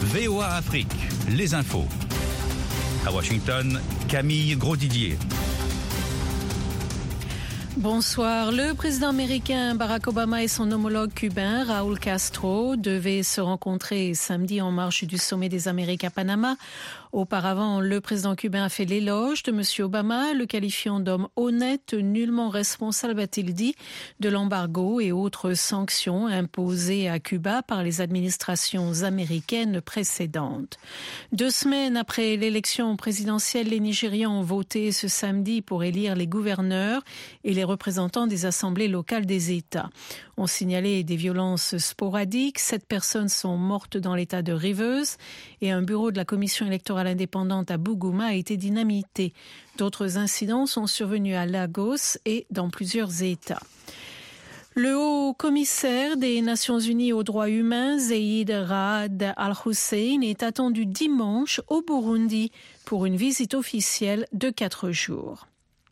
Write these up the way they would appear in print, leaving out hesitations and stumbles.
VOA Afrique, les infos. À Washington, Camille Grosdidier. Bonsoir. Le président américain Barack Obama et son homologue cubain Raúl Castro devaient se rencontrer samedi en marge du sommet des Amériques à Panama. Auparavant, le président cubain a fait l'éloge de M. Obama, le qualifiant d'homme honnête, nullement responsable, a-t-il dit, de l'embargo et autres sanctions imposées à Cuba par les administrations américaines précédentes. 2 semaines après l'élection présidentielle, les Nigérians ont voté ce samedi pour élire les gouverneurs et les représentants des assemblées locales des États. On signalait des violences sporadiques. 7 personnes sont mortes dans l'État de Rivers et un bureau de la commission électorale indépendante à Bougouma a été dynamité. D'autres incidents sont survenus à Lagos et dans plusieurs États. Le haut commissaire des Nations Unies aux droits humains, Zeid Ra'ad Al-Hussein, est attendu dimanche au Burundi pour une visite officielle de 4 jours.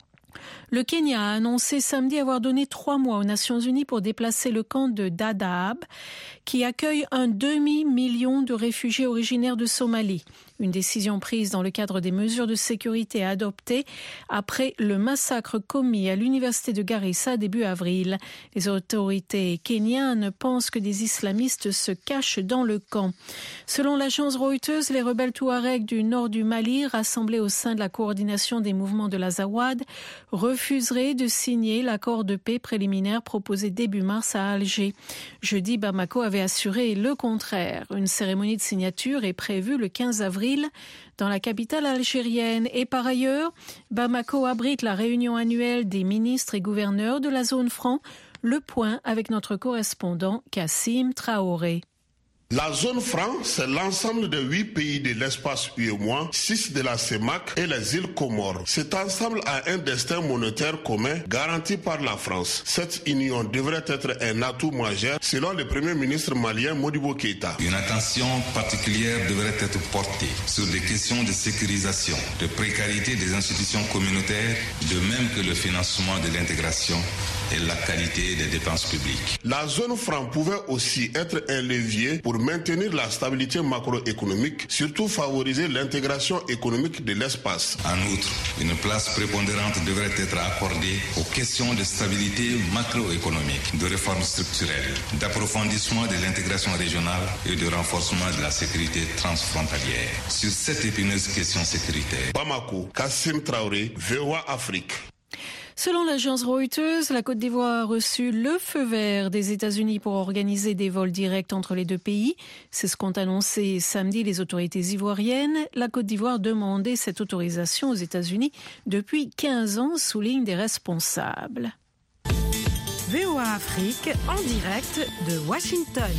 Le Kenya a annoncé samedi avoir donné 3 mois aux Nations Unies pour déplacer le camp de Dadaab, qui accueille un demi-million de réfugiés originaires de Somalie. Une décision prise dans le cadre des mesures de sécurité adoptées après le massacre commis à l'université de Garissa début avril. Les autorités kenyanes pensent que des islamistes se cachent dans le camp. Selon l'agence Reuters, les rebelles Touaregs du nord du Mali, rassemblés au sein de la coordination des mouvements de l'Azawad, refuseraient de signer l'accord de paix préliminaire proposé début mars à Alger. Jeudi, Bamako avait assuré le contraire. Une cérémonie de signature est prévue le 15 avril dans la capitale algérienne. Et par ailleurs, Bamako abrite la réunion annuelle des ministres et gouverneurs de la zone franc. Le point avec notre correspondant Kassim Traoré. La zone franc, c'est l'ensemble des 8 pays de l'espace UEMOA, 6 de la CEMAC et les îles Comores. Cet ensemble a un destin monétaire commun garanti par la France. Cette union devrait être un atout majeur selon le premier ministre malien Modibo Keïta. Une attention particulière devrait être portée sur des questions de sécurisation, de précarité des institutions communautaires, de même que le financement de l'intégration et la qualité des dépenses publiques. La zone franc pouvait aussi être un levier pour maintenir la stabilité macroéconomique, surtout favoriser l'intégration économique de l'espace. En outre, une place prépondérante devrait être accordée aux questions de stabilité macroéconomique, de réformes structurelles, d'approfondissement de l'intégration régionale et de renforcement de la sécurité transfrontalière. Sur cette épineuse question sécuritaire. Bamako, Kassim Traoré, VOA Afrique. Selon l'agence Reuters, la Côte d'Ivoire a reçu le feu vert des États-Unis pour organiser des vols directs entre les 2 pays. C'est ce qu'ont annoncé samedi les autorités ivoiriennes. La Côte d'Ivoire demandait cette autorisation aux États-Unis depuis 15 ans, soulignent des responsables. VOA Afrique en direct de Washington.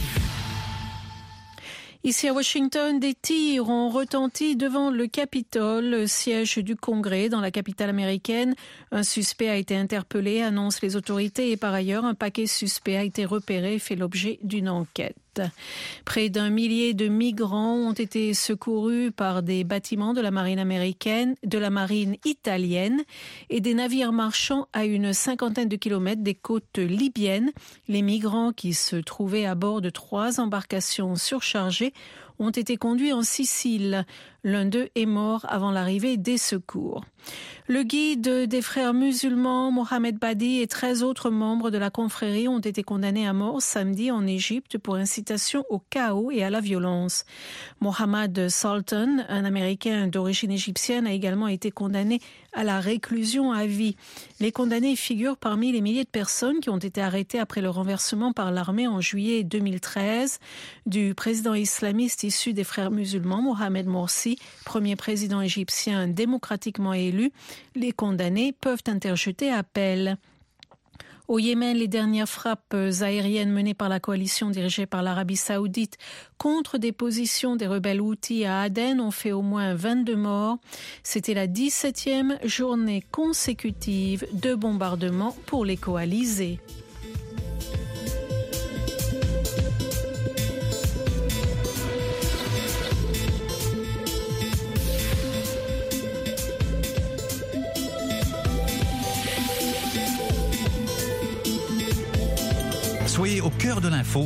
Ici à Washington, des tirs ont retenti devant le Capitole, siège du Congrès dans la capitale américaine. Un suspect a été interpellé, annoncent les autorités, et par ailleurs, un paquet suspect a été repéré et fait l'objet d'une enquête. Près d'1 millier de migrants ont été secourus par des bâtiments de la marine américaine, de la marine italienne et des navires marchands à une 50aine de kilomètres des côtes libyennes. Les migrants qui se trouvaient à bord de 3 embarcations surchargées ont été conduits en Sicile. L'un d'eux est mort avant l'arrivée des secours. Le guide des frères musulmans, Mohamed Badi, et 13 autres membres de la confrérie ont été condamnés à mort samedi en Égypte pour incitation au chaos et à la violence. Mohammed Sultan, un Américain d'origine égyptienne, a également été condamné à la réclusion à vie. Les condamnés figurent parmi les milliers de personnes qui ont été arrêtées après le renversement par l'armée en juillet 2013 du président islamiste issu des frères musulmans, Mohamed Morsi, premier président égyptien démocratiquement élu. Les condamnés peuvent interjeter appel. Au Yémen, les dernières frappes aériennes menées par la coalition dirigée par l'Arabie saoudite contre des positions des rebelles Houthis à Aden ont fait au moins 22 morts. C'était la 17e journée consécutive de bombardements pour les coalisés. Soyez au cœur de l'info